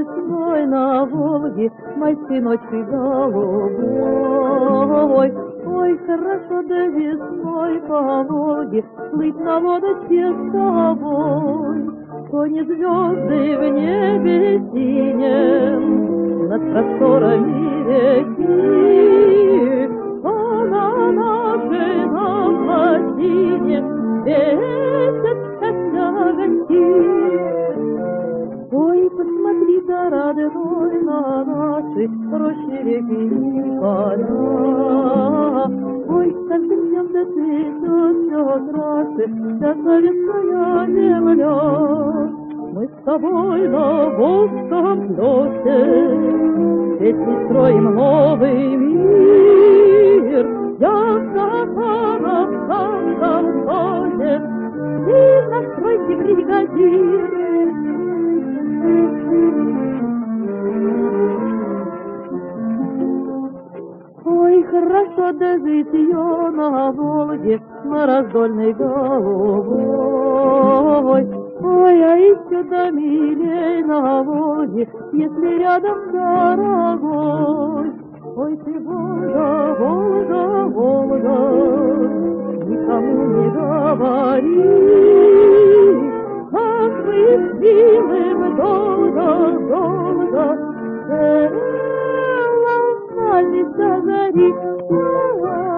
весной на Волге, май ночи голубой. Ой, хорошо, да весной по Волге плыть на лодочке с тобой. Тонет звезды в небе синем над просторами реки, а на нашей на плотине светятся огоньки. Ой, посмотри-ка, родной, на наши рощи, реки и поля. Ой, каждым днем да цветет все краше вся советская земля. Мы с тобой на Волжском плоте песни строим новый мир. Я в Сахаровском колхозе, и наш стройки бригадир. Ой, хорошо, да жить ее на Волге, на раздольной головой. Ой, а еще да милей на Волге, если рядом дорогой. Ой, ты Волга, Волга, Волга, никому не говори, как мы силым долго, долго целовались до зари.